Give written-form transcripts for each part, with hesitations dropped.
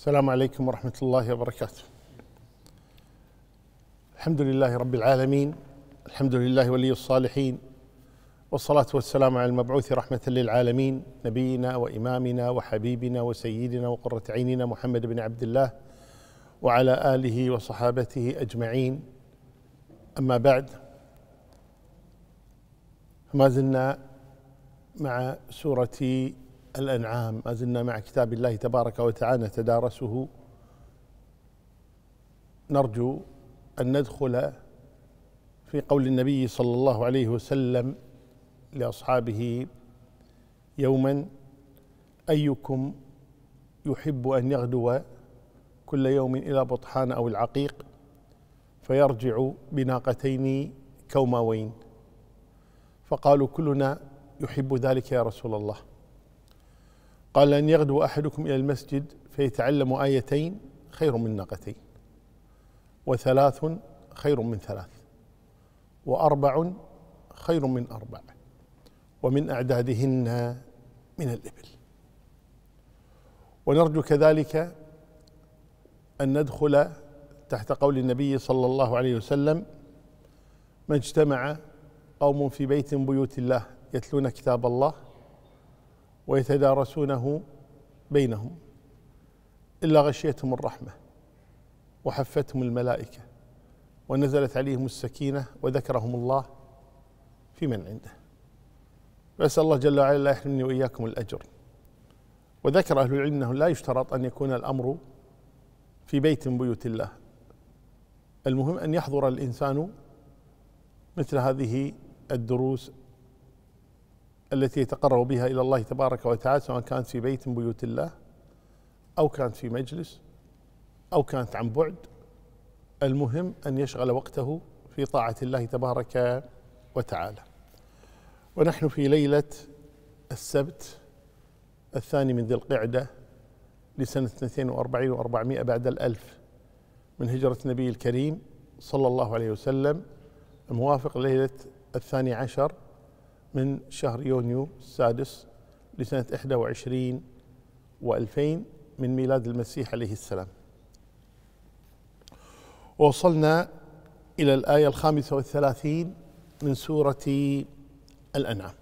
السلام عليكم ورحمة الله وبركاته. الحمد لله رب العالمين، الحمد لله ولي الصالحين، والصلاة والسلام على المبعوث رحمة للعالمين، نبينا وإمامنا وحبيبنا وسيدنا وقرة عيننا محمد بن عبد الله وعلى آله وصحابته أجمعين. أما بعد، ما زلنا مع سورة الأنعام، ما زلنا مع كتاب الله تبارك وتعالى نتدارسه. نرجو أن ندخل في قول النبي صلى الله عليه وسلم لأصحابه يوما: أيكم يحب أن يغدو كل يوم إلى بطحان أو العقيق فيرجع بناقتين كوماوين؟ فقالوا: كلنا يحب ذلك يا رسول الله. قال: أن يغدو أحدكم إلى المسجد فيتعلم آيتين خير من ناقتين، وثلاث خير من ثلاث، وأربع خير من أربع، ومن أعدادهن من الإبل. ونرجو كذلك أن ندخل تحت قول النبي صلى الله عليه وسلم: ما اجتمع قوم في بيت من بيوت الله يتلون كتاب الله ويتدارسونه بينهم إلا غشيتهم الرحمة وحفتهم الملائكة ونزلت عليهم السكينة وذكرهم الله في من عنده. وأسأل الله جل وعلا لا يحرمني وإياكم الأجر. وذكر أهل العلم أنه لا يشترط أن يكون الأمر في بيت من بيوت الله، المهم أن يحضر الإنسان مثل هذه الدروس التي يتقرب بها إلى الله تبارك وتعالى، سواء كانت في بيت من بيوت الله أو كانت في مجلس أو كانت عن بعد. المهم أن يشغل وقته في طاعة الله تبارك وتعالى. ونحن في ليلة السبت 2 من ذي القعدة لسنة 42 و400 بعد الألف من هجرة النبي الكريم صلى الله عليه وسلم، الموافق ليلة 12 من شهر يونيو السادس لسنة 21 و2000 من ميلاد المسيح عليه السلام. ووصلنا إلى الآية 35 من سورة الأنعام.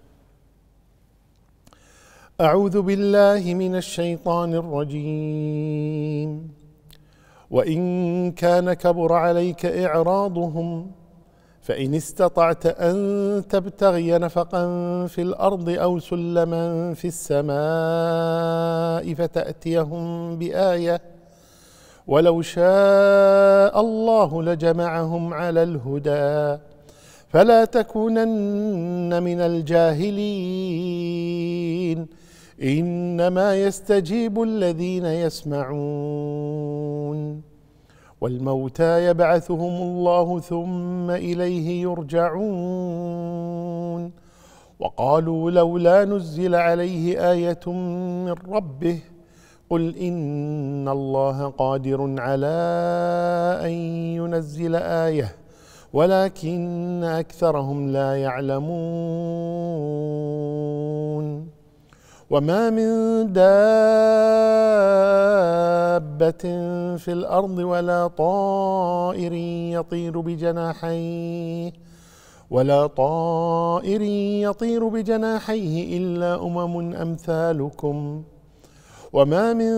أعوذ بالله من الشيطان الرجيم. وإن كان كبر عليك إعراضهم فإن استطعت أن تبتغي نفقا في الأرض أو سلما في السماء فتأتيهم بآية ولو شاء الله لجمعهم على الهدى فلا تكونن من الجاهلين إنما يستجيب الذين يسمعون والموتى يبعثهم الله ثم إليه يرجعون وقالوا لولا نزل عليه آية من ربه قل إن الله قادر على أن ينزل آية ولكن أكثرهم لا يعلمون. وما من دابة في الأرض ولا طائر يطير بجناحيه إلا أمم أمثالكم. وما من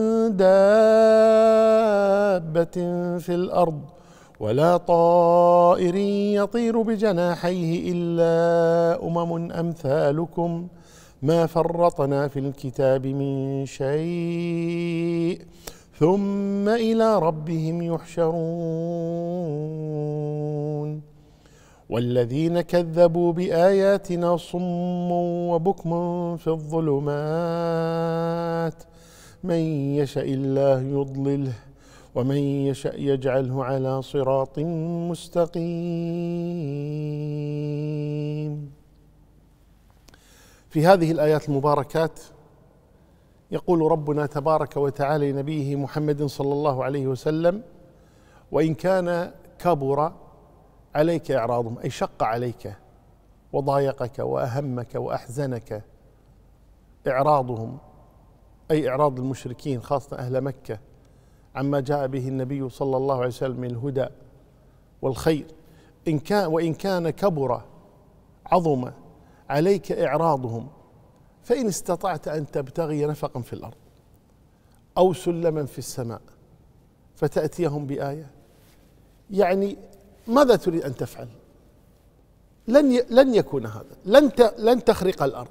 دابة في الأرض ولا طائر يطير بجناحيه إلا أمم أمثالكم ما فرطنا في الكتاب من شيء ثم إلى ربهم يحشرون. والذين كذبوا بآياتنا صم وبكم في الظلمات من يشاء الله يضلله ومن يشاء يجعله على صراط مستقيم. في هذه الآيات المباركات يقول ربنا تبارك وتعالى لنبيه محمد صلى الله عليه وسلم: وإن كان كبر عليك إعراضهم، أي شق عليك وضايقك وأهمك وأحزنك إعراضهم، أي إعراض المشركين خاصة أهل مكة عما جاء به النبي صلى الله عليه وسلم من الهدى والخير، وإن كان كبر عظم عليك إعراضهم، فإن استطعت أن تبتغي نفقا في الأرض أو سلما في السماء فتأتيهم بآية. يعني ماذا تريد أن تفعل؟ لن يكون هذا، لن تخرق الأرض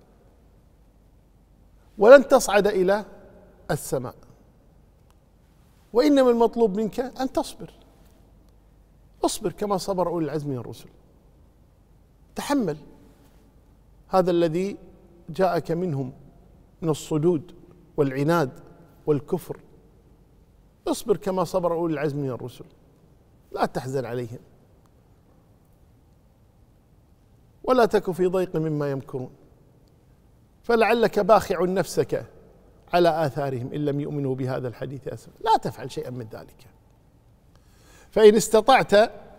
ولن تصعد إلى السماء، وإنما المطلوب منك أن تصبر. اصبر كما صبر أولي العزم من الرسل، تحمل هذا الذي جاءك منهم من الصدود والعناد والكفر، اصبر كما صبر أولي العزم من الرسل، لا تحزن عليهم ولا تك في ضيق مما يمكرون، فلعلك باخع نفسك على آثارهم إن لم يؤمنوا بهذا الحديث أسفا. لا تفعل شيئا من ذلك. فإن استطعت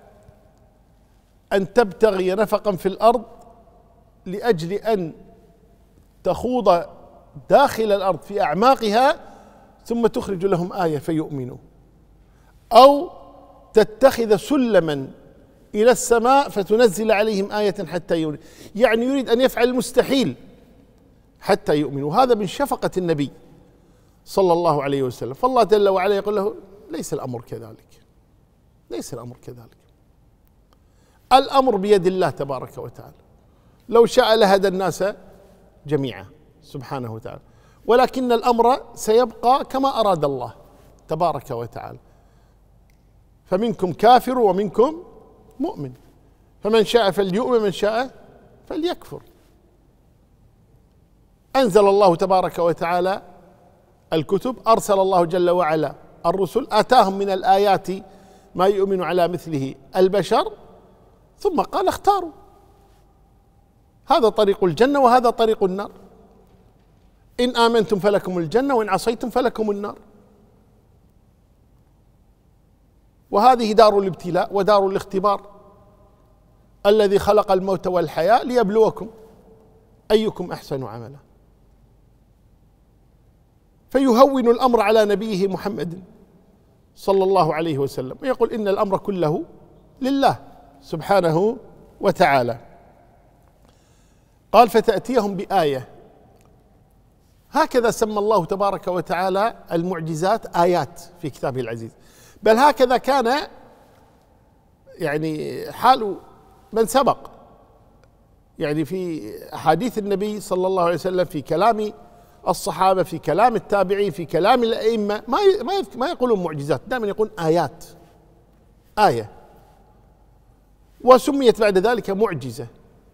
أن تبتغي نفقا في الأرض لأجل أن تخوض داخل الأرض في أعماقها ثم تخرج لهم آية فيؤمنوا، أو تتخذ سلما إلى السماء فتنزل عليهم آية حتى يؤمنوا، يعني يريد أن يفعل المستحيل حتى يؤمنوا. هذا من شفقة النبي صلى الله عليه وسلم. فالله جل وعلا يقول له: ليس الأمر كذلك، ليس الأمر كذلك، الأمر بيد الله تبارك وتعالى، لو شاء لهدى الناس جميعا سبحانه وتعالى، ولكن الأمر سيبقى كما أراد الله تبارك وتعالى، فمنكم كافر ومنكم مؤمن، فمن شاء فليؤمن من شاء فليكفر. أنزل الله تبارك وتعالى الكتب، أرسل الله جل وعلا الرسل، آتاهم من الآيات ما يؤمن على مثله البشر، ثم قال: اختاروا، هذا طريق الجنة وهذا طريق النار، إن آمنتم فلكم الجنة وإن عصيتم فلكم النار. وهذه دار الابتلاء ودار الاختبار، الذي خلق الموت والحياة ليبلوكم أيكم أحسن عملا. فيهون الأمر على نبيه محمد صلى الله عليه وسلم ويقول: إن الأمر كله لله سبحانه وتعالى. قال: فتأتيهم بآية. هكذا سمى الله تبارك وتعالى المعجزات آيات في كتابه العزيز، بل هكذا كان يعني حال من سبق، يعني في أحاديث النبي صلى الله عليه وسلم، في كلام الصحابة، في كلام التابعين، في كلام الأئمة، ما يقولون معجزات، دائما يقولون آيات، آية، وسميت بعد ذلك معجزة،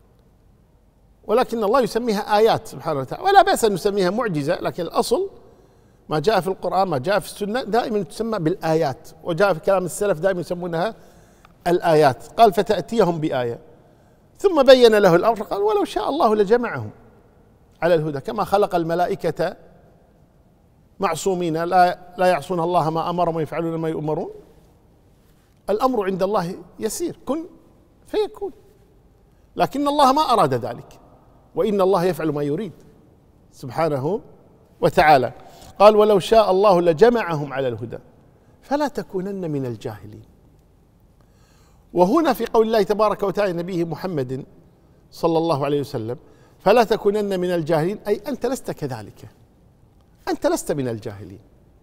ولكن الله يسميها آيات سبحانه وتعالى، ولا بأس أن نسميها معجزة، لكن الأصل ما جاء في القرآن، ما جاء في السنة، دائما تسمى بالآيات، وجاء في كلام السلف دائما يسمونها الآيات. قال: فتأتيهم بآية، ثم بين له الأمر، قال: ولو شاء الله لجمعهم على الهدى كما خلق الملائكة معصومين لا يعصون الله ما أمرهم ويفعلون ما يؤمرون. الأمر عند الله يسير، كن فيكون، لكن الله ما أراد ذلك، وإن الله يفعل ما يريد سبحانه وتعالى. قال: ولو شاء الله لجمعهم على الهدى فلا تكونن من الجاهلين. وهنا في قول الله تبارك وتعالى نبيه محمد صلى الله عليه وسلم: فلا تكونن من الجاهلين، أي أنت لست كذلك، أنت لست من الجاهلين،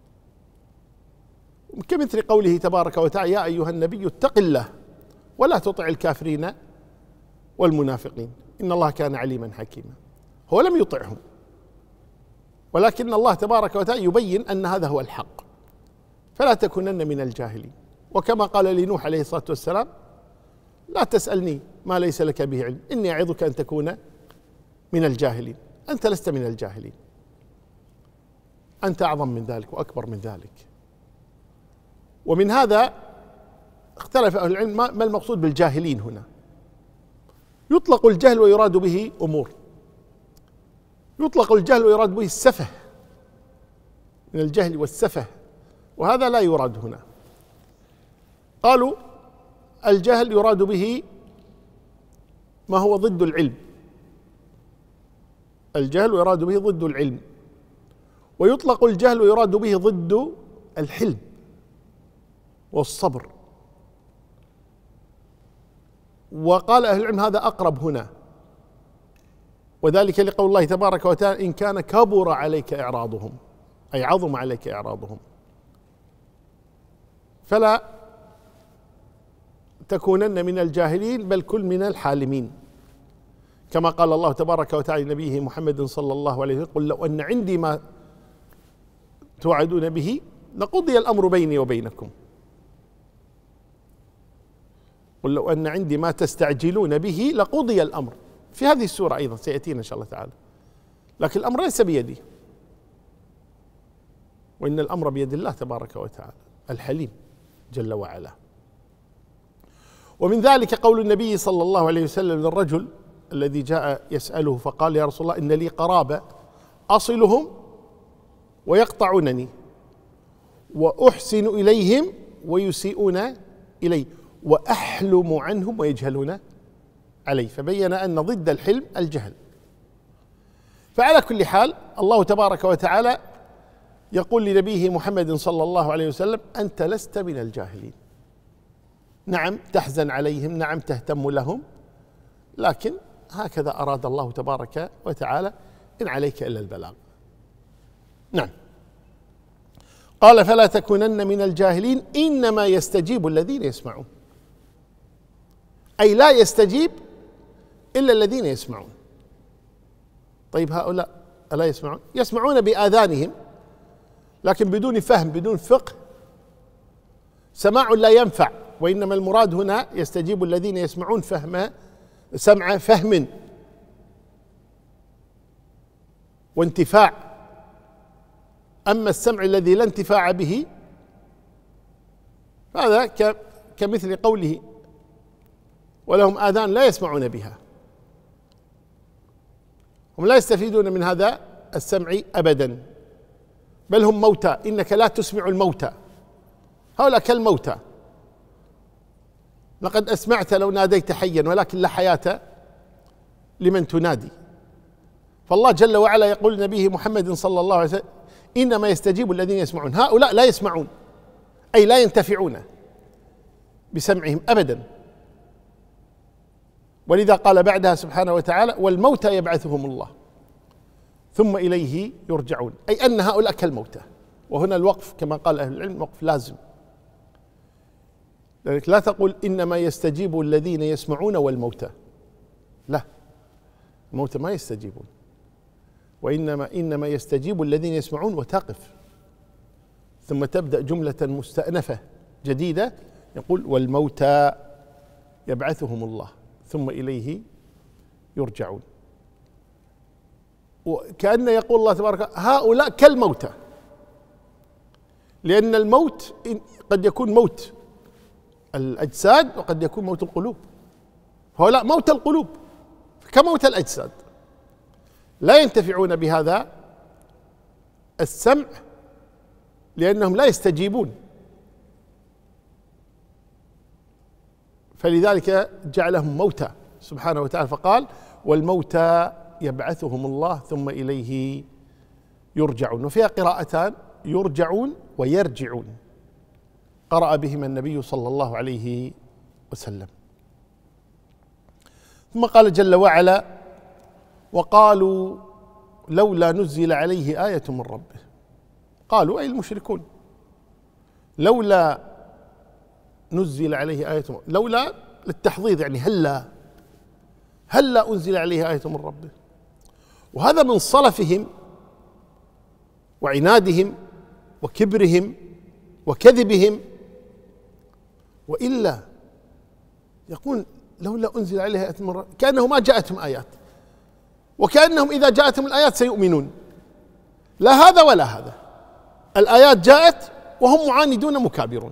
كمثل قوله تبارك وتعالى: يا أيها النبي اتق الله ولا تطع الكافرين والمنافقين إن الله كان عليما حكيما. هو لم يطعهم، ولكن الله تبارك وتعالى يبين أن هذا هو الحق، فلا تكونن من الجاهلين. وكما قال لنوح عليه الصلاة والسلام: لا تسألني ما ليس لك به علم إني أعظك أن تكون من الجاهلين. أنت لست من الجاهلين، أنت أعظم من ذلك وأكبر من ذلك. ومن هذا اختلف أهل العلم ما المقصود بالجاهلين هنا. يطلق الجهل ويراد به أمور، يطلق الجهل ويراد به السفه، من الجهل والسفه، وهذا لا يراد هنا. قالوا: الجهل يراد به ما هو ضد العلم، الجهل يراد به ضد العلم، ويطلق الجهل ويراد به ضد الحلم والصبر. وقال أهل العلم هذا أقرب هنا، وذلك لقول الله تبارك وتعالى: إن كان كبر عليك إعراضهم، أي عظم عليك إعراضهم، فلا تكونن من الجاهلين بل كن من الحالمين، كما قال الله تبارك وتعالى لنبيه محمد صلى الله عليه وسلم: قل لو أن عندي ما توعدون به لقضي الأمر بيني وبينكم، قل لو أن عندي ما تستعجلون به لقضي الأمر. في هذه السورة أيضا سيأتينا إن شاء الله تعالى، لكن الأمر ليس بيدي، وإن الأمر بيد الله تبارك وتعالى الحليم جل وعلا. ومن ذلك قول النبي صلى الله عليه وسلم للرجل الذي جاء يسأله فقال: يا رسول الله، إن لي قرابة أصلهم ويقطعونني، وأحسن إليهم ويسيئون إلي، وأحلم عنهم ويجهلون علي. فبين أن ضد الحلم الجهل. فعلى كل حال الله تبارك وتعالى يقول لنبيه محمد صلى الله عليه وسلم: أنت لست من الجاهلين. نعم تحزن عليهم، نعم تهتم لهم، لكن هكذا أراد الله تبارك وتعالى، إن عليك إلا البلاغ. نعم. قال: فلا تكونن من الجاهلين إنما يستجيب الذين يسمعون، أي لا يستجيب إلا الذين يسمعون. طيب هؤلاء ألا يسمعون؟ يسمعون بآذانهم لكن بدون فهم، بدون فقه. سماع لا ينفع، وإنما المراد هنا يستجيب الذين يسمعون سمع فهم وانتفاع. أما السمع الذي لا انتفاع به هذا كمثل قوله: ولهم آذان لا يسمعون بها. هم لا يستفيدون من هذا السمع أبدا، بل هم موتى. إنك لا تسمع الموتى، هؤلاء كالموتى. لقد أسمعت لو ناديت حيا، ولكن لا حياة لمن تنادي. فالله جل وعلا يقول لنبيه محمد صلى الله عليه وسلم: إنما يستجيب الذين يسمعون. هؤلاء لا يسمعون، أي لا ينتفعون بسمعهم أبدا. ولذا قال بعدها سبحانه وتعالى: والموتى يبعثهم الله ثم إليه يرجعون، أي أن هؤلاء كالموتى. وهنا الوقف كما قال أهل العلم وقف لازم، لذلك لا تقول إنما يستجيب الذين يسمعون والموتى، لا، الموتى ما يستجيبون، إنما يستجيب الذين يسمعون، وتقف ثم تبدأ جملة مستأنفة جديدة يقول: والموتى يبعثهم الله ثم إليه يرجعون. وكأن يقول الله تبارك: هؤلاء كالموتى، لأن الموت قد يكون موت الأجساد وقد يكون موت القلوب. هؤلاء موت القلوب كموت الأجساد، لا ينتفعون بهذا السمع لأنهم لا يستجيبون. فلذلك جعلهم موتى سبحانه وتعالى، فقال: والموتى يبعثهم الله ثم إليه يرجعون. وفيها قراءتان: يرجعون ويرجعون، قرأ بهما النبي صلى الله عليه وسلم. ثم قال جل وعلا: وقالوا لولا نزل عليه آية من ربه. قالوا أي المشركون: لولا نزل عليه آية من ربه. لولا للتحضيض، يعني هلا أنزل عليه آية من ربه. وهذا من صلفهم وعنادهم وكبرهم وكذبهم. وإلا يقول لولا أنزل عليه آية من ربه، كأنه ما جاءتهم آيات، وكأنهم إذا جاءتهم الآيات سيؤمنون. لا هذا ولا هذا، الآيات جاءت وهم معاندون مكابرون.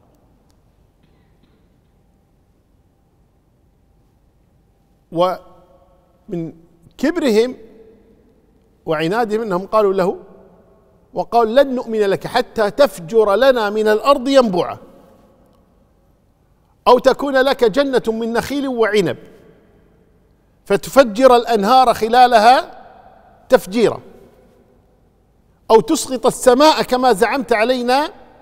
ومن كبرهم وعنادهم أنهم قالوا له، وقال: لن نؤمن لك حتى تفجر لنا من الأرض ينبوعا، أو تكون لك جنة من نخيل وعنب فتفجر الأنهار خلالها تفجيرا، أو تسقط السماء كما زعمت علينا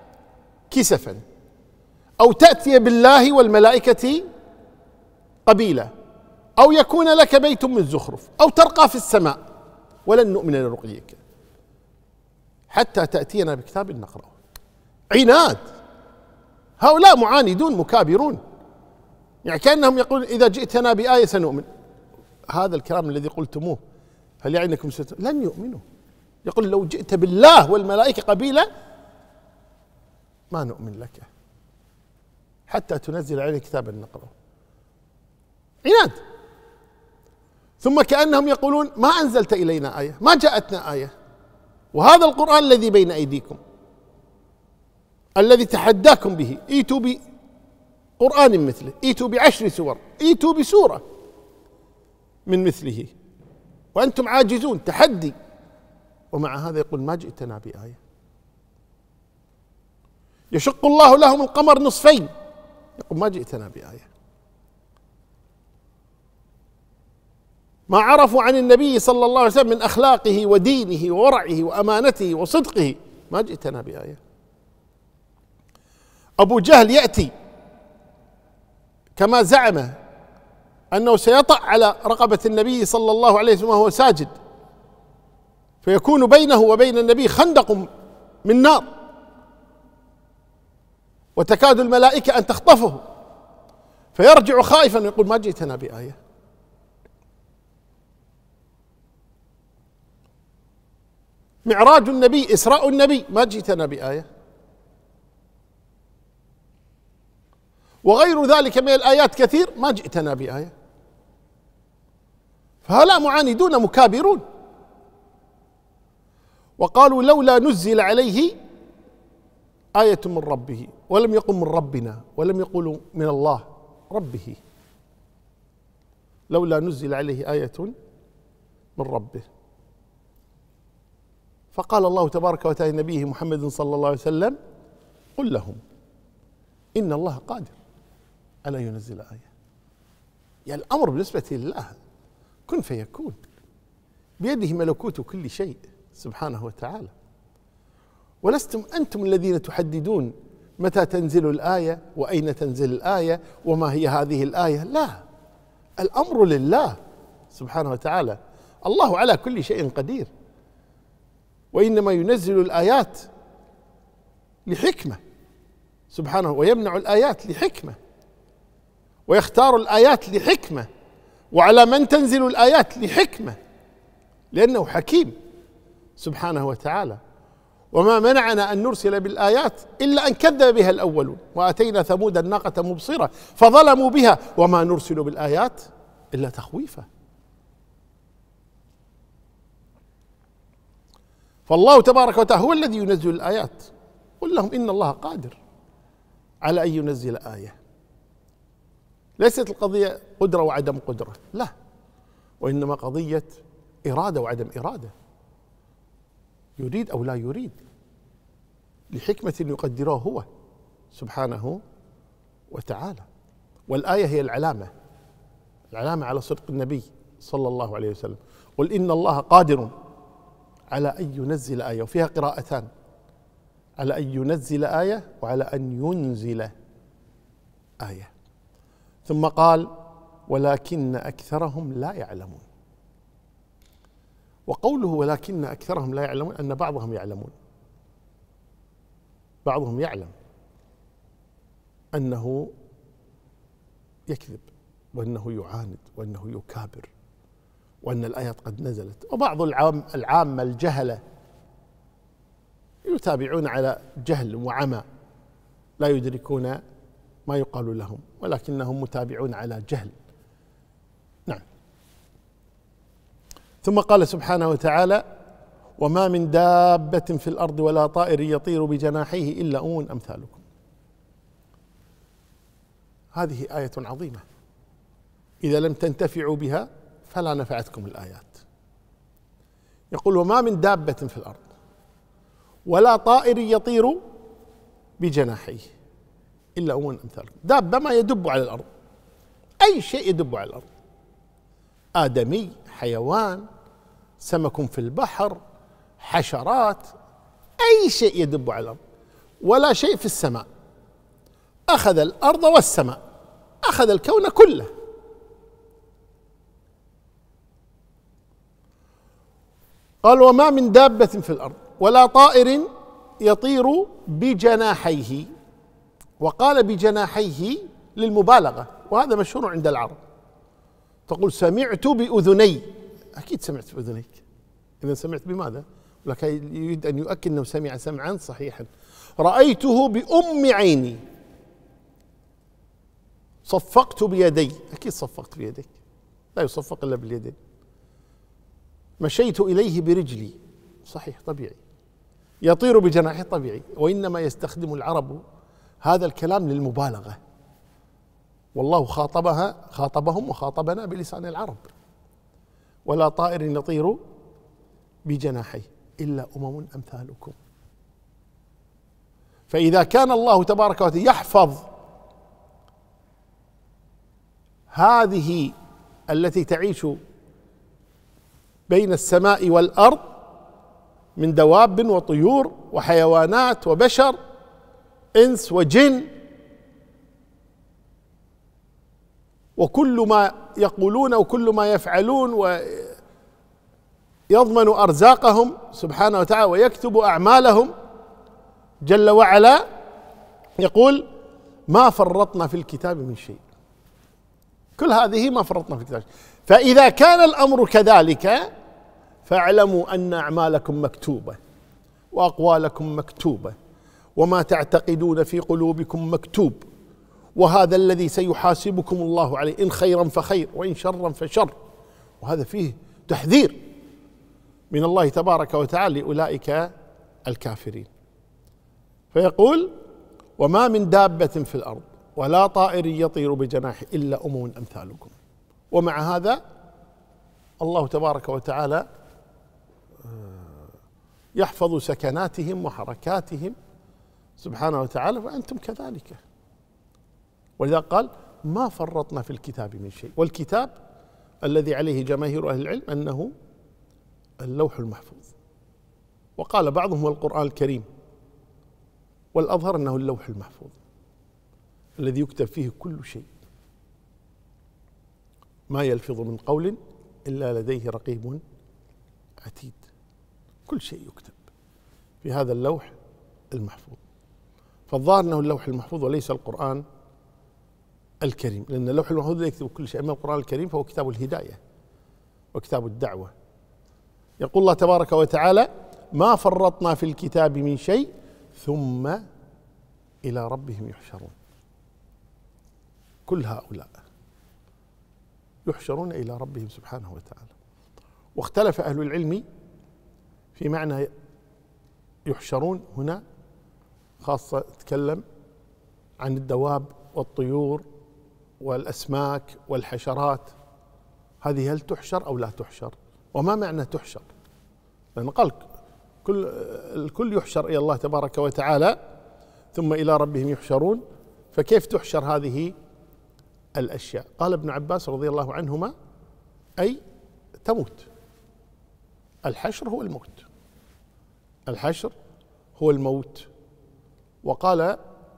كسفا، أو تأتي بالله والملائكة قبيلا، أو يكون لك بيت من زخرف، أو ترقى في السماء ولن نؤمن لرقيك حتى تأتينا بكتاب نقرأه. عناد، هؤلاء معاندون مكابرون، يعني كأنهم يقولون إذا جئتنا بآية سنؤمن. هذا الكلام الذي قلتموه هل يعني أنكم لن يؤمنوا. يقول لو جئت بالله والملائكة قبيلا ما نؤمن لك حتى تنزل علينا كتابا نقرأه. عناد. ثم كأنهم يقولون ما أنزلت إلينا آية، ما جاءتنا آية، وهذا القرآن الذي بين أيديكم الذي تحداكم به، ائتوا بقرآن مثله، ائتوا ب10 سور، ائتوا بسورة من مثله وأنتم عاجزون، تحدي. ومع هذا يقول ما جئتنا بآية. يشق الله لهم القمر نصفين، يقول ما جئتنا بآية. ما عرفوا عن النبي صلى الله عليه وسلم من أخلاقه ودينه وورعه وأمانته وصدقه، ما جئتنا بآية. أبو جهل يأتي كما زعم أنه سيطأ على رقبة النبي صلى الله عليه وسلم وهو ساجد، فيكون بينه وبين النبي خندق من نار وتكاد الملائكة أن تخطفه، فيرجع خائفا ويقول ما جئتنا بآية. معراج النبي، إسراء النبي، ما جئتنا بآية. وغير ذلك من الآيات كثير، ما جئتنا بآية. فهؤلاء معاندون مكابرون. وقالوا لولا نزل عليه آية من ربه، ولم يقل من ربنا، ولم يقولوا من الله ربه، لولا نزل عليه آية من ربه. فقال الله تبارك وتعالى لنبيه محمد صلى الله عليه وسلم قل لهم إن الله قادر على أن ينزل آية. يعني الأمر بالنسبة لله كن فيكون، بيده ملكوت كل شيء سبحانه وتعالى، ولستم أنتم الذين تحددون متى تنزل الآية وأين تنزل الآية وما هي هذه الآية. لا، الأمر لله سبحانه وتعالى. الله على كل شيء قدير، وإنما ينزل الآيات لحكمة سبحانه، ويمنع الآيات لحكمة، ويختار الآيات لحكمة، وعلى من تنزل الآيات لحكمة، لأنه حكيم سبحانه وتعالى. وما منعنا أن نرسل بالآيات إلا أن كذب بها الأولون، وآتينا ثمود الناقة مبصرة فظلموا بها وما نرسل بالآيات إلا تخويفا. فالله تبارك وتعالى هو الذي ينزل الآيات. قل لهم إن الله قادر على أن ينزل آية. ليست القضية قدرة وعدم قدرة، لا، وإنما قضية إرادة وعدم إرادة، يريد أو لا يريد، لحكمة يقدرها هو سبحانه وتعالى. والآية هي العلامة على صدق النبي صلى الله عليه وسلم. قل إن الله قادر على أن ينزل آية، وفيها قراءتان، على أن ينزل آية وعلى أن ينزل آية. ثم قال ولكن أكثرهم لا يعلمون. وقوله ولكن أكثرهم لا يعلمون أن بعضهم يعلمون، بعضهم يعلم أنه يكذب وأنه يعاند وأنه يكابر وأن الآيات قد نزلت. وبعض العامة الجهلة يتابعون على جهل وعمى، لا يدركون ما يقال لهم، ولكنهم متابعون على جهل. نعم. ثم قال سبحانه وتعالى وما من دابة في الأرض ولا طائر يطير بجناحيه إلا أمم أمثالكم. هذه آية عظيمة، إذا لم تنتفعوا بها فلا نفعتكم الآيات. يقول وما من دابة في الأرض ولا طائر يطير بجناحيه إلا أمم أمثالكم. دابة ما يدب على الأرض، أي شيء يدب على الأرض، آدمي، حيوان، سمك في البحر، حشرات، أي شيء يدب على الأرض. ولا شيء في السماء، أخذ الأرض والسماء، أخذ الكون كله. قال وما من دابة في الأرض ولا طائر يطير بجناحيه، وقال بجناحيه للمبالغة، وهذا مشهور عند العرب. تقول سمعت بأذني، أكيد سمعت بأذنيك، إذا سمعت بماذا؟ لكن يريد أن يؤكد أنه سمع سمعا صحيحا. رأيته بأم عيني، صفقت بيدي، أكيد صفقت بيديك، لا يصفق إلا باليدين. مشيت إليه برجلي، صحيح طبيعي. يطير بجناحه طبيعي، وإنما يستخدم العرب هذا الكلام للمبالغة، والله خاطبهم وخاطبنا بلسان العرب. ولا طائر يطير بجناحيه إلا أمم أمثالكم. فإذا كان الله تبارك وتعالى يحفظ هذه التي تعيش بين السماء والأرض من دواب وطيور وحيوانات وبشر، إنس وجن، وكل ما يقولون وكل ما يفعلون، ويضمن أرزاقهم سبحانه وتعالى ويكتب أعمالهم جل وعلا، يقول ما فرطنا في الكتاب من شيء. كل هذه ما فرطنا في الكتاب. فإذا كان الأمر كذلك فاعلموا أن أعمالكم مكتوبة وأقوالكم مكتوبة وما تعتقدون في قلوبكم مكتوب، وهذا الذي سيحاسبكم الله عليه، إن خيرا فخير وإن شرا فشر. وهذا فيه تحذير من الله تبارك وتعالى لأولئك الكافرين. فيقول وما من دابة في الأرض ولا طائر يطير بجناحه إلا أمم أمثالكم. ومع هذا الله تبارك وتعالى يحفظ سكناتهم وحركاتهم سبحانه وتعالى، وأنتم كذلك. ولذا قال ما فرطنا في الكتاب من شيء. والكتاب الذي عليه جماهير أهل العلم أنه اللوح المحفوظ، وقال بعضهم هو القرآن الكريم، والأظهر أنه اللوح المحفوظ الذي يكتب فيه كل شيء، ما يلفظ من قول إلا لديه رقيب عتيد. كل شيء يكتب في هذا اللوح المحفوظ. فالظاهر أنه اللوح المحفوظ وليس القرآن الكريم، لأن اللوح المحفوظ لا يكتب كل شيء، أما القرآن الكريم فهو كتاب الهداية وكتاب الدعوة. يقول الله تبارك وتعالى ما فرطنا في الكتاب من شيء ثم إلى ربهم يحشرون. كل هؤلاء يحشرون إلى ربهم سبحانه وتعالى. واختلف أهل العلم في معنى يحشرون هنا، خاصة تكلم عن الدواب والطيور والأسماك والحشرات، هذه هل تحشر أو لا تحشر؟ وما معنى تحشر؟ لأن قال الكل يحشر إلى الله تبارك وتعالى ثم إلى ربهم يحشرون، فكيف تحشر هذه الأشياء؟ قال ابن عباس رضي الله عنهما أي تموت. الحشر هو الموت، الحشر هو الموت. وقال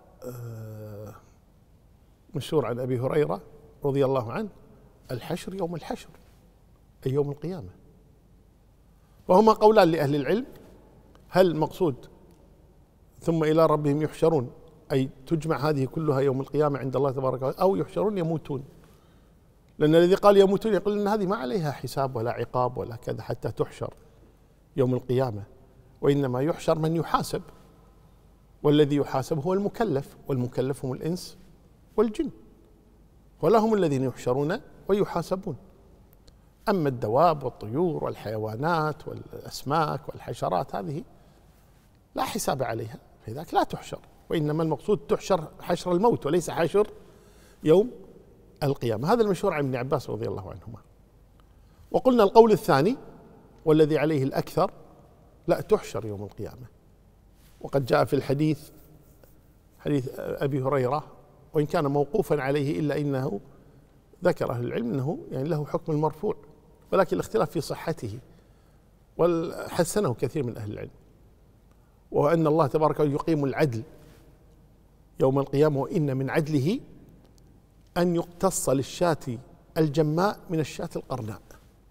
مشهور عن أبي هريرة رضي الله عنه الحشر يوم الحشر أي يوم القيامة. وهما قولان لأهل العلم، هل مقصود ثم إلى ربهم يحشرون أي تجمع هذه كلها يوم القيامة عند الله تبارك وتعالى، أو يحشرون يموتون؟ لأن الذي قال يموتون يقول أن هذه ما عليها حساب ولا عقاب ولا كذا حتى تحشر يوم القيامة، وإنما يحشر من يحاسب، والذي يحاسب هو المكلف، والمكلف هم الإنس والجن، ولهم الذين يحشرون ويحاسبون. أما الدواب والطيور والحيوانات والأسماك والحشرات هذه لا حساب عليها، فذاك لا تحشر، وإنما المقصود تحشر حشر الموت وليس حشر يوم القيامة. هذا المشهور عن ابن عباس رضي الله عنهما. وقلنا القول الثاني والذي عليه الأكثر لا تحشر يوم القيامة، وقد جاء في الحديث حديث أبي هريرة وإن كان موقوفا عليه إلا إنه ذكر أهل العلم أنه يعني له حكم المرفوع، ولكن الاختلاف في صحته، وحسنه كثير من أهل العلم. وأن الله تبارك وتعالى يقيم العدل يوم القيامة، وإن من عدله أن يقتص للشاة الجماء من الشاة القرناء.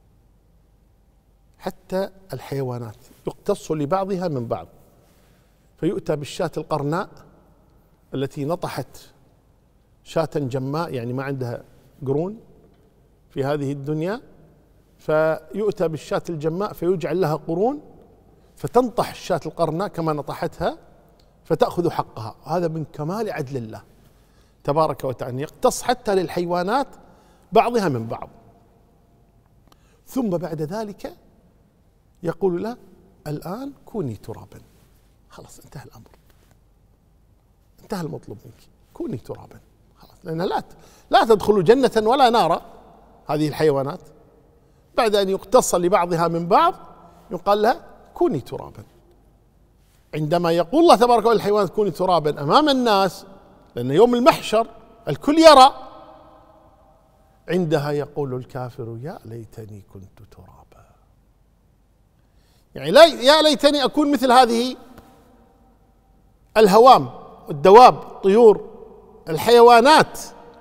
حتى الحيوانات يقتص لبعضها من بعض، فيؤتى بالشاة القرناء التي نطحت شاة جماء، يعني ما عندها قرون في هذه الدنيا، فيؤتى بالشاة الجماء فيجعل لها قرون فتنطح الشاة القرناء كما نطحتها فتأخذ حقها. هذا من كمال عدل الله تبارك وتعالى، يقتص حتى للحيوانات بعضها من بعض. ثم بعد ذلك يقول له الآن كوني ترابا. خلاص انتهى الأمر، انتهى المطلوب منك، كوني ترابا خلاص، لأنها لا تدخل جنة ولا نارا هذه الحيوانات. بعد أن يقتص لبعضها من بعض يقال لها كوني ترابا. عندما يقول الله تبارك وتعالى الحيوانات كوني ترابا أمام الناس، لأن يوم المحشر الكل يرى، عندها يقول الكافر يا ليتني كنت ترابا. يعني لا يا ليتني أكون مثل هذه الهوام، الدواب، الطيور، الحيوانات،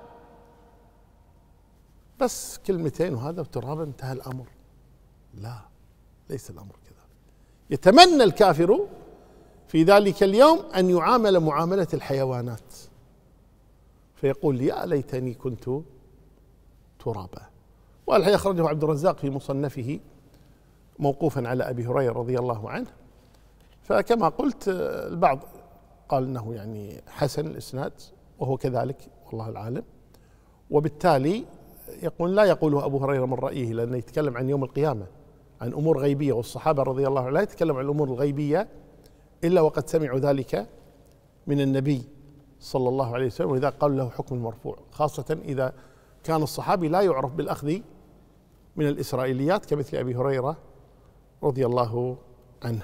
بس كلمتين وهذا ترابا انتهى الأمر. لا، ليس الأمر كذا. يتمنى الكافر في ذلك اليوم أن يعامل معاملة الحيوانات، فيقول يا ليتني كنت ترابا. والحديث أخرجه عبد الرزاق في مصنفه موقوفا على أبي هريرة رضي الله عنه، فكما قلت البعض قال إنه يعني حسن الإسناد، وهو كذلك والله العالم. وبالتالي يقول لا يقوله أبو هريرة من رأيه، لأنه يتكلم عن يوم القيامة، عن أمور غيبية، والصحابة رضي الله عنهم لا يتكلم عن الأمور الغيبية إلا وقد سمعوا ذلك من النبي صلى الله عليه وسلم، ولذا قال له حكم المرفوع، خاصة إذا كان الصحابي لا يعرف بالأخذ من الإسرائيليات كمثل أبي هريرة رضي الله عنه.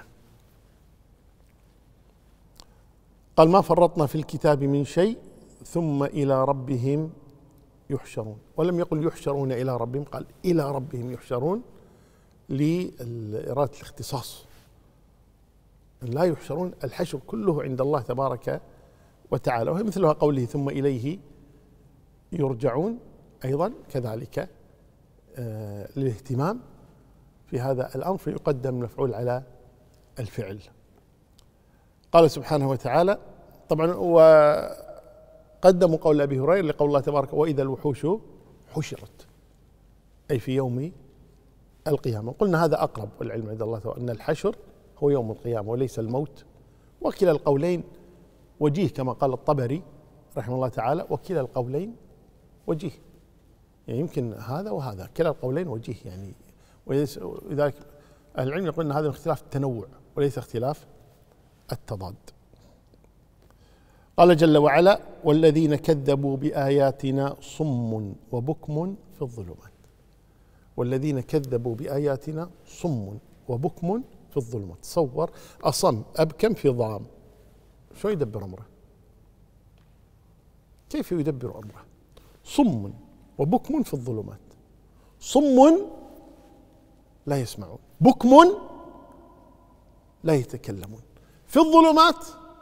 قال ما فرطنا في الكتاب من شيء ثم إلى ربهم يحشرون، ولم يقل يحشرون إلى ربهم، قال إلى ربهم يحشرون لإرادة الاختصاص. لا يحشرون، الحشر كله عند الله تبارك وتعالى، وهي مثلها قوله ثم إليه يرجعون، أيضا كذلك للاهتمام في هذا الأمر فيقدم المفعول على الفعل. قال سبحانه وتعالى، طبعا وقدموا قول أبي هريرة لقول الله تبارك وإذا الوحوش حشرت، أي في يوم القيامة. قلنا هذا أقرب، والعلم عند الله أن الحشر هو يوم القيامة وليس الموت، وكلا القولين وجيه كما قال الطبري رحمه الله تعالى، وكلا القولين وجيه، يعني يمكن هذا وهذا، كلا القولين وجيه يعني. ولذلك أهل العلم يقول أن هذا اختلاف التنوع وليس اختلاف التضاد. قال جل وعلا والذين كذبوا بآياتنا صم وبكم في الظلمات. والذين كذبوا بآياتنا صم وبكم في الظلمات. تصور أصم أبكم في ظلام، شو يدبر أمره؟ كيف يدبر أمره؟ صم وبكم في الظلمات، صم لا يسمعون، بكم لا يتكلمون، في الظلمات،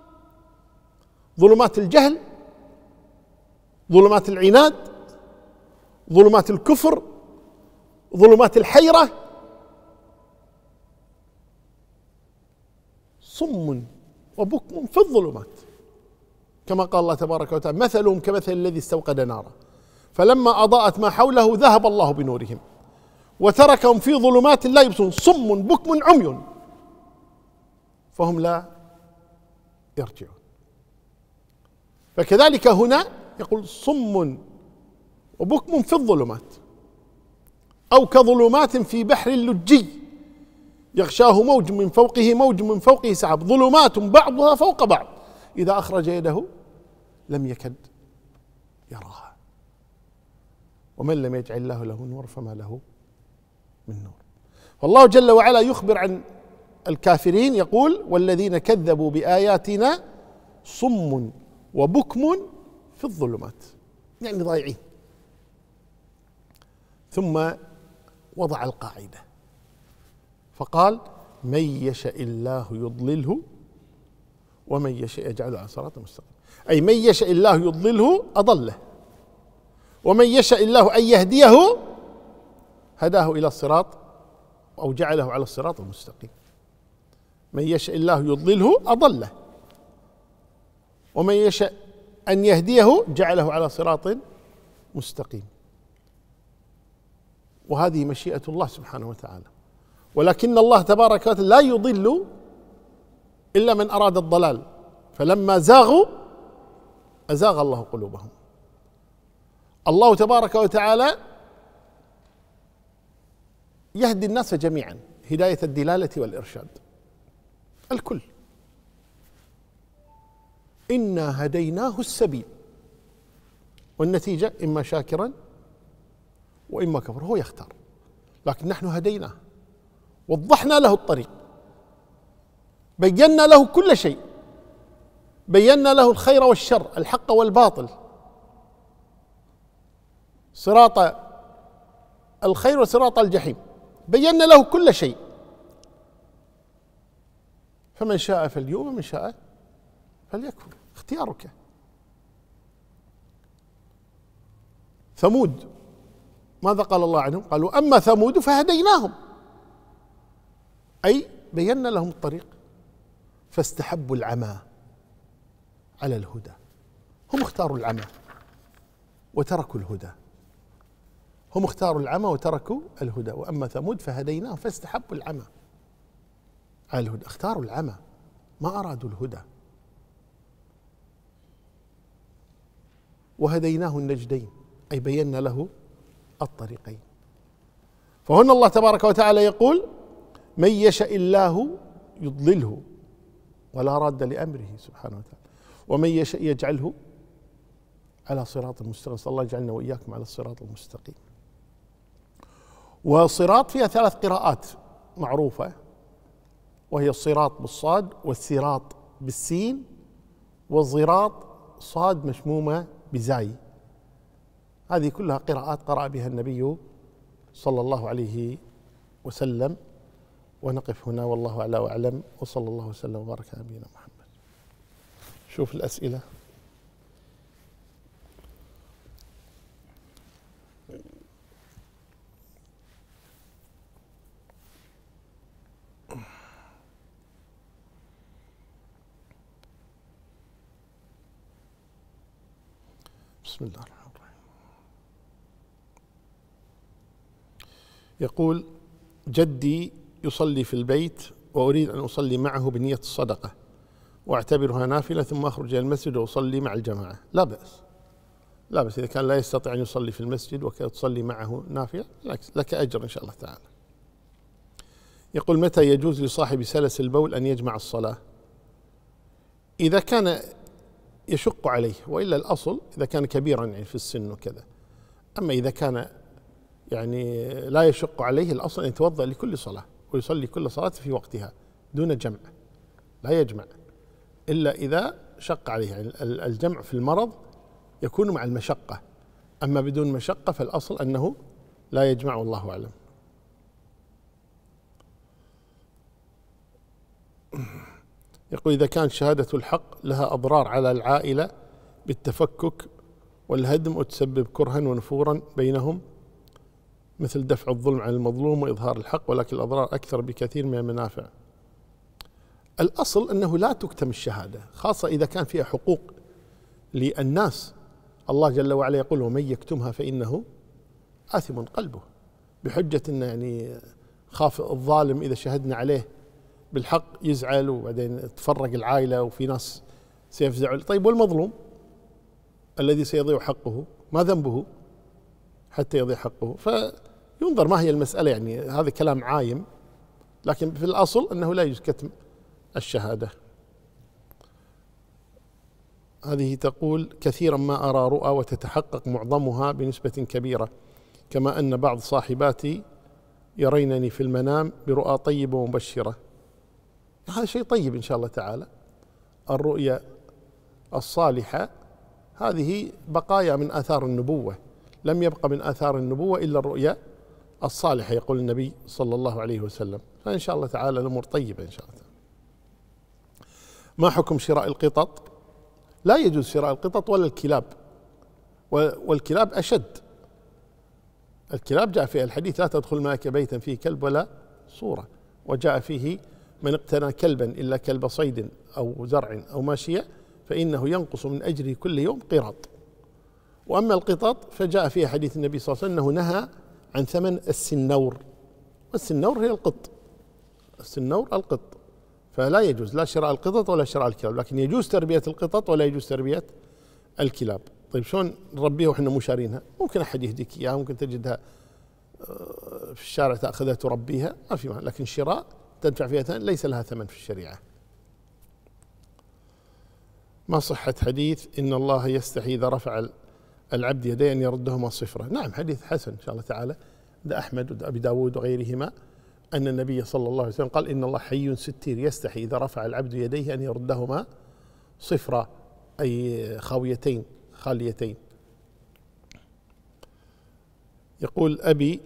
ظلمات الجهل، ظلمات العناد، ظلمات الكفر، ظلمات الحيرة، صم وبكم في الظلمات، كما قال الله تبارك وتعالى مثلهم كمثل الذي استوقد نارا فلما أضاءت ما حوله ذهب الله بنورهم وتركهم في ظلمات لا يبصرون، صم بكم عمي فهم لا يرجعون. فكذلك هنا يقول صم وبكم في الظلمات، أو كظلمات في بحر لجي يغشاه موج من فوقه موج من فوقه سحاب ظلمات بعضها فوق بعض إذا أخرج يده لم يكد يراها ومن لم يجعل الله له نور فما له من نور. فالله جل وعلا يخبر عن الكافرين يقول والذين كذبوا بآياتنا صم وبكم في الظلمات، يعني ضايعين. ثم وضع القاعدة فقال من يشاء الله يضلله ومن يشاء يجعله على صراط مستقيم، أي من يشاء الله يضلله أضله، ومن يشاء الله أن يهديه هداه إلى الصراط أو جعله على الصراط المستقيم. من يشاء الله يضلله أضله، ومن يشاء أن يهديه جعله على صراط مستقيم. وهذه مشيئة الله سبحانه وتعالى، ولكن الله تبارك وتعالى لا يضل إلا من أراد الضلال، فلما زاغوا أزاغ الله قلوبهم. الله تبارك وتعالى يهدي الناس جميعا هداية الدلالة والإرشاد، الكل. إنا هديناه السبيل، والنتيجة إما شاكرا وإما كفر، هو يختار، لكن نحن هديناه، وضحنا له الطريق، بينا له كل شيء، بينا له الخير والشر، الحق والباطل، صراط الخير وصراط الجحيم، بينا له كل شيء. فمن شاء فليؤمن ومن شاء فليكفر، اختيارك. ثمود ماذا قال الله عنهم؟ قالوا أما ثمود فهديناهم، أي بينا لهم الطريق، فاستحبوا العمى على الهدى. هم اختاروا العمى وتركوا الهدى، هم اختاروا العمى وتركوا الهدى. وأما ثمود فهديناهم فاستحبوا العمى على الهدى، اختاروا العمى ما أرادوا الهدى. وهديناه النجدين، أي بينا له الطريقين. فهنا الله تبارك وتعالى يقول من يشاء الله يضلله ولا راد لأمره سبحانه وتعالى، ومن يشاء يجعله على صراط مستقيم. صلى الله يجعلنا وإياكم على الصراط المستقيم. وصراط فيها 3 قراءات معروفة، وهي الصراط بالصاد، والصراط بالسين، والضراط صاد مشمومة بزاي. هذه كلها قراءات قرأ بها النبي صلى الله عليه وسلم. ونقف هنا والله أعلى وأعلم، وصلى الله وسلم وبارك على نبينا محمد. شوف الأسئلة. بسم الله الرحمن الرحيم. يقول جدي يصلي في البيت وأريد أن أصلي معه بنية الصدقة وأعتبرها نافلة، ثم أخرج إلى المسجد وأصلي مع الجماعة. لا بأس، لا بأس إذا كان لا يستطيع أن يصلي في المسجد وتصلي معه نافلة، لك أجر إن شاء الله تعالى. يقول متى يجوز لصاحب سلس البول أن يجمع الصلاة؟ إذا كان يشق عليه، وإلا الأصل إذا كان كبيرا يعني في السن وكذا. أما إذا كان يعني لا يشق عليه، الأصل أن يتوضأ لكل صلاة ويصلي كل صلاة في وقتها دون جمع، لا يجمع إلا إذا شق عليه. يعني الجمع في المرض يكون مع المشقة، أما بدون مشقة فالأصل أنه لا يجمع، والله أعلم. يقول إذا كانت شهادة الحق لها أضرار على العائلة بالتفكك والهدم وتسبب كرها ونفورا بينهم، مثل دفع الظلم عن المظلوم وإظهار الحق، ولكن الأضرار أكثر بكثير من المنافع. الأصل أنه لا تكتم الشهادة، خاصة إذا كان فيها حقوق للناس. الله جل وعلا يقول ومن يكتمها فإنه آثم قلبه، بحجة أنه يعني خاف الظالم إذا شهدنا عليه بالحق يزعل وبعدين تفرق العائلة وفي ناس سيفزعوا. طيب والمظلوم الذي سيضيع حقه ما ذنبه حتى يضيع حقه؟ فينظر ما هي المسألة، يعني هذا كلام عايم، لكن في الأصل أنه لا يجوز كتم الشهادة. هذه تقول كثيرا ما أرى رؤى وتتحقق معظمها بنسبة كبيرة، كما أن بعض صاحباتي يرينني في المنام برؤى طيبة ومبشرة. هذا شيء طيب إن شاء الله تعالى. الرؤيا الصالحة هذه بقايا من آثار النبوة، لم يبق من آثار النبوة إلا الرؤيا الصالحة، يقول النبي صلى الله عليه وسلم. فإن شاء الله تعالى الأمور طيبة إن شاء الله تعالى. ما حكم شراء القطط؟ لا يجوز شراء القطط ولا الكلاب، والكلاب أشد. الكلاب جاء في الحديث لا تدخل الملائكة بيتا فيه كلب ولا صورة، وجاء فيه من اقتنى كلبا إلا كلب صيد أو زرع أو ماشية فإنه ينقص من أجره كل يوم قيراط. وأما القطط فجاء فيها حديث النبي صلى الله عليه وسلم أنه نهى عن ثمن السنور، والسنور هي القط، السنور القط، فلا يجوز لا شراء القطط ولا شراء الكلاب، لكن يجوز تربية القطط ولا يجوز تربية الكلاب. طيب شلون نربيها وإحنا مو شارينها؟ ممكن أحد يهديك إياها، ممكن تجدها في الشارع تأخذها تربيها، ما في معنى، لكن شراء تدفع فيها ثمن ليس لها ثمن في الشريعة. ما صحة حديث إن الله يستحي إذا رفع العبد يديه أن يردهما صفرا؟ نعم، حديث حسن إن شاء الله تعالى، ده أحمد وأبي داود وغيرهما، أن النبي صلى الله عليه وسلم قال إن الله حي ستير يستحي إذا رفع العبد يديه أن يردهما صفرا، أي خاويتين خاليتين. يقول أبي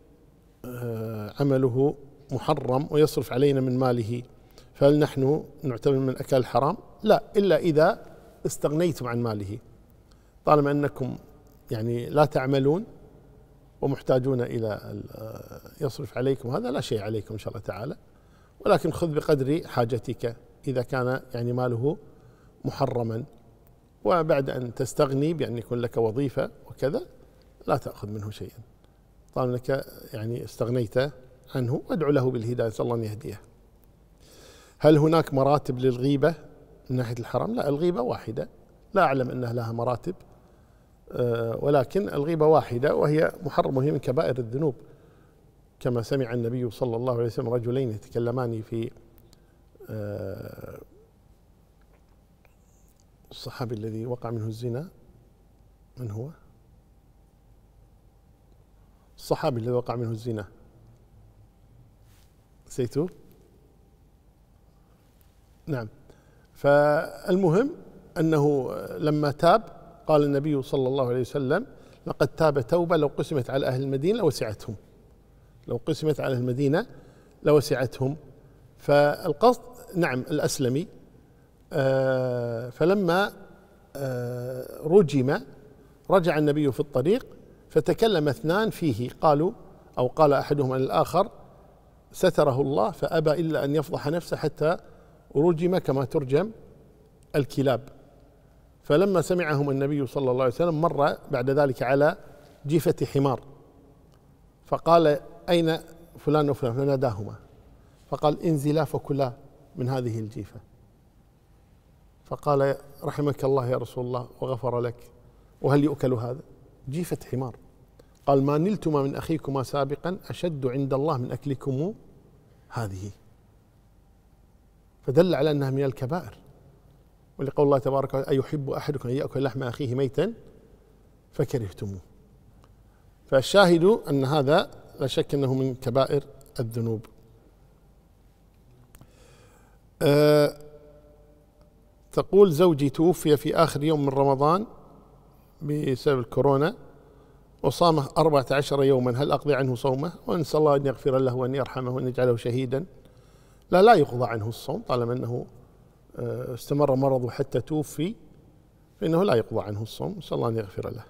عمله محرم ويصرف علينا من ماله، فهل نحن نعتبر من أكل الحرام؟ لا، إلا إذا استغنيتم عن ماله، طالما أنكم يعني لا تعملون ومحتاجون إلى يصرف عليكم، هذا لا شيء عليكم إن شاء الله تعالى، ولكن خذ بقدر حاجتك إذا كان يعني ماله محرما، وبعد أن تستغني بأن يكون لك وظيفة وكذا لا تأخذ منه شيئا، طالما أنك يعني استغنيت عنه، وادعو له بالهداية، نسأل الله أن يهديه. هل هناك مراتب للغيبة من ناحية الحرام؟ لا، الغيبة واحدة، لا أعلم أنها لها مراتب، ولكن الغيبة واحدة وهي محرمة، وهي من كبائر الذنوب، كما سمع النبي صلى الله عليه وسلم رجلين يتكلمان في الصحابي الذي وقع منه الزنا، من هو؟ الصحابي الذي وقع منه الزنا، نسيته؟ نعم. فالمهم أنه لما تاب قال النبي صلى الله عليه وسلم لقد تاب توبة لو قسمت على أهل المدينة لوسعتهم، لو قسمت على أهل المدينة لوسعتهم. فالقصد نعم الأسلمي، فلما رجم رجع النبي في الطريق فتكلم اثنان فيه، قالوا أو قال أحدهما للآخر ستره الله فأبى إلا أن يفضح نفسه حتى رجم كما ترجم الكلاب. فلما سمعهم النبي صلى الله عليه وسلم مر بعد ذلك على جيفة حمار فقال أين فلان وفلان، فناداهما فقال انزلا فكلا من هذه الجيفة، فقال رحمك الله يا رسول الله وغفر لك، وهل يؤكل هذا؟ جيفة حمار. قال ما نلتما من أخيكما سابقا أشد عند الله من أكلكم هذه، فدل على أنها من الكبائر. ولقول الله تبارك وتعالى أيحب أحدكم أن يأكل لحم أخيه ميتا فكرهتموه. فالشاهد أن هذا لا شك أنه من كبائر الذنوب. تقول زوجي توفي في آخر يوم من رمضان بسبب الكورونا وصام 14 يوما، هل أقضي عنه صومه؟ ونسأل الله أن يغفر له وأن يرحمه وأن يجعله شهيدا. لا يقضى عنه الصوم طالما أنه استمر مرضه حتى توفي، فإنه لا يقضى عنه الصوم، نسأل الله أن يغفر له.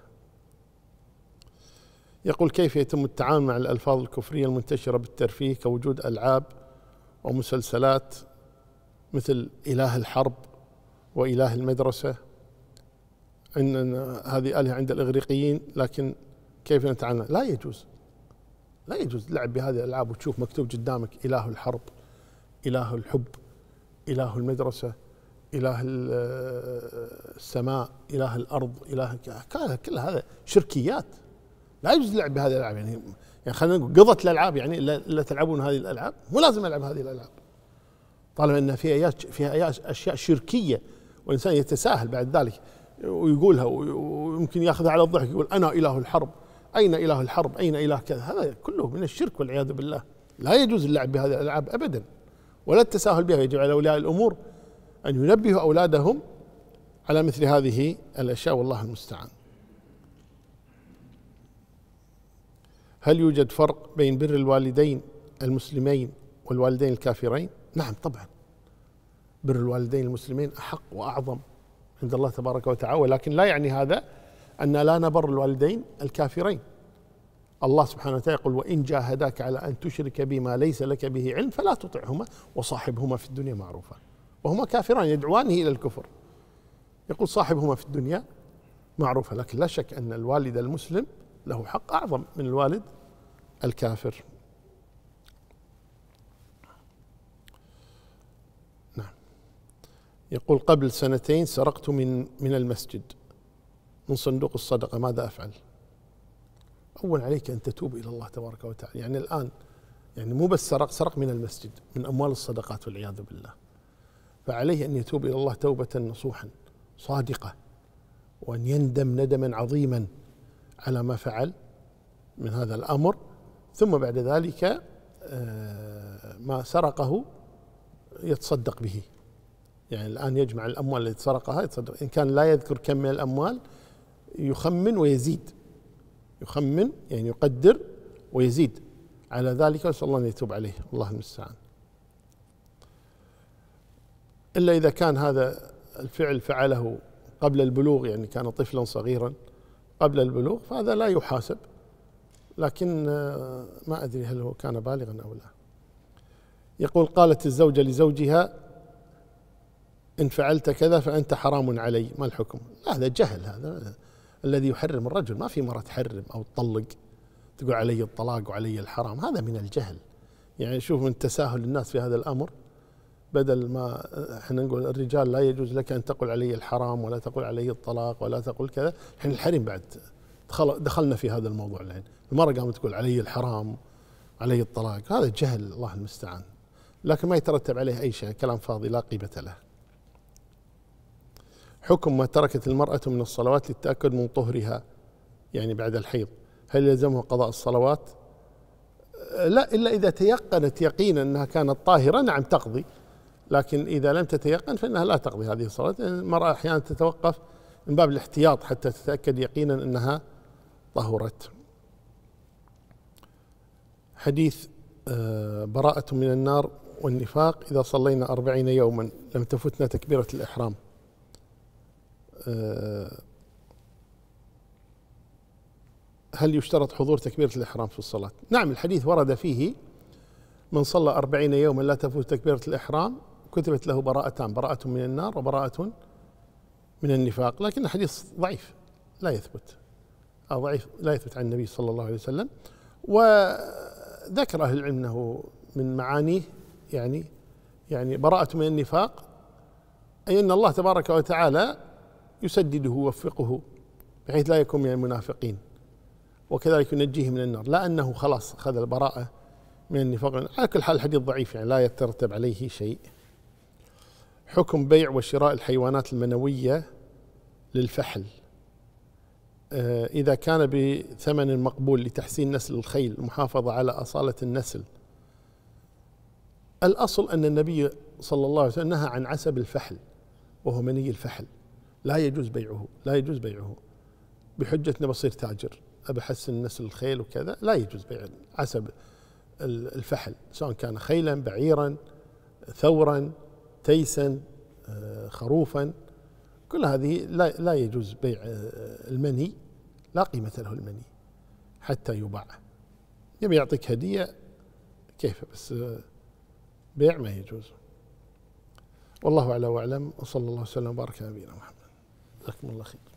يقول كيف يتم التعامل مع الألفاظ الكفرية المنتشرة بالترفيه كوجود ألعاب ومسلسلات مثل إله الحرب وإله المدرسة، إن هذه آلهة عند الإغريقيين، لكن كيف نتعامل؟ لا يجوز اللعب بهذه الألعاب وتشوف مكتوب قدامك إله الحرب، إله الحب، إله المدرسة، إله السماء، إله الأرض، إله كل هذا شركيات، لا يجوز اللعب بهذه الألعاب. يعني خلينا نقول قضت الألعاب، يعني لا تلعبون هذه الألعاب، مو لازم ألعب هذه الألعاب طالما أن فيها أشياء شركية، والإنسان يتساهل بعد ذلك ويقولها ويمكن يأخذها على الضحك، يقول أنا إله الحرب، أين إله الحرب، أين إله كذا، هذا كله من الشرك والعياذ بالله. لا يجوز اللعب بهذه الألعاب أبدا، ولا التساهل بها. يجب على أولياء الأمور أن ينبهوا أولادهم على مثل هذه الأشياء، والله المستعان. هل يوجد فرق بين بر الوالدين المسلمين والوالدين الكافرين؟ نعم طبعا، بر الوالدين المسلمين أحق وأعظم عند الله تبارك وتعالى، ولكن لا يعني هذا أن لا نبر الوالدين الكافرين. الله سبحانه وتعالى يقول: وإن جاهداك على أن تشرك بما ليس لك به علم فلا تطعهما وصاحبهما في الدنيا معروفا. وهما كافران يدعوانه إلى الكفر، يقول صاحبهما في الدنيا معروفة. لكن لا شك أن الوالد المسلم له حق أعظم من الوالد الكافر. نعم. يقول: قبل سنتين سرقت من المسجد من صندوق الصدقة، ماذا أفعل؟ أول عليك أن تتوب إلى الله تبارك وتعالى. يعني الآن يعني مو بس سرق من المسجد، من أموال الصدقات والعياذ بالله. فعليه أن يتوب إلى الله توبة نصوحا صادقة، وأن يندم ندما عظيما على ما فعل من هذا الأمر، ثم بعد ذلك ما سرقه يتصدق به. يعني الآن يجمع الأموال التي سرقها يتصدق. إن كان لا يذكر كم من الأموال يخمن ويزيد، يخمن يعني يقدر ويزيد على ذلك، ويسأل الله أن يتوب عليه، الله المستعان. إلا إذا كان هذا الفعل فعله قبل البلوغ، يعني كان طفلا صغيرا قبل البلوغ، فهذا لا يحاسب، لكن ما أدري هل هو كان بالغا أو لا. يقول: قالت الزوجة لزوجها: إن فعلت كذا فأنت حرام علي، ما الحكم؟ هذا جهل، هذا الذي يحرم الرجل. ما في مرة تحرم أو تطلق تقول علي الطلاق وعلي الحرام، هذا من الجهل. يعني شوف من تساهل الناس في هذا الأمر، بدل ما احنا نقول الرجال لا يجوز لك أن تقول علي الحرام ولا تقول علي الطلاق ولا تقول كذا، احنا الحريم بعد دخلنا في هذا الموضوع الآن. المرأة قامت تقول علي الحرام علي الطلاق، هذا جهل، الله المستعان، لكن ما يترتب عليه أي شيء، كلام فاضي لا قيمة له. حكم ما تركت المرأة من الصلوات للتأكد من طهرها، يعني بعد الحيض، هل يلزمها قضاء الصلوات؟ لا، إلا إذا تيقنت يقينا أنها كانت طاهرة، نعم تقضي، لكن إذا لم تتيقن فإنها لا تقضي هذه الصلاة. المرأة أحيانا تتوقف من باب الاحتياط حتى تتأكد يقينا أنها طهرت. حديث براءة من النار والنفاق: إذا صلينا 40 يوما لم تفتنا تكبيرة الإحرام، هل يشترط حضور تكبيرة الإحرام في الصلاة؟ نعم، الحديث ورد فيه: من صلى 40 يوما لا تفوت تكبيرة الإحرام كتبت له براءتان، براءة من النار وبراءة من النفاق. لكن الحديث ضعيف لا يثبت، ضعيف لا يثبت عن النبي صلى الله عليه وسلم. وذكر أهل العلم أنه من معانيه يعني براءة من النفاق، أي أن الله تبارك وتعالى يسدده ويوفقه بحيث لا يكون من المنافقين، وكذلك ينجيه من النار، لا أنه خلاص أخذ البراءة من النفاق. على كل حال الحديث ضعيف، يعني لا يترتب عليه شيء. حكم بيع وشراء الحيوانات المنوية للفحل إذا كان بثمن مقبول لتحسين نسل الخيل المحافظة على أصالة النسل. الأصل أن النبي صلى الله عليه وسلم نهى عن عسب الفحل وهو مني الفحل، لا يجوز بيعه، لا يجوز بيعه بحجة أنه بصير تاجر أبي أحسن نسل الخيل وكذا، لا يجوز بيع عسب الفحل، سواء كان خيلا، بعيرا، ثورا، تيسا، خروفا، كل هذه لا يجوز بيع المني، لا قيمة له المني حتى يباع. يبي يعطيك هدية كيف، بس بيع ما يجوز. والله أعلى وأعلم، وصلى الله وسلم وبارك على نبينا محمد. جزاكم الله خير.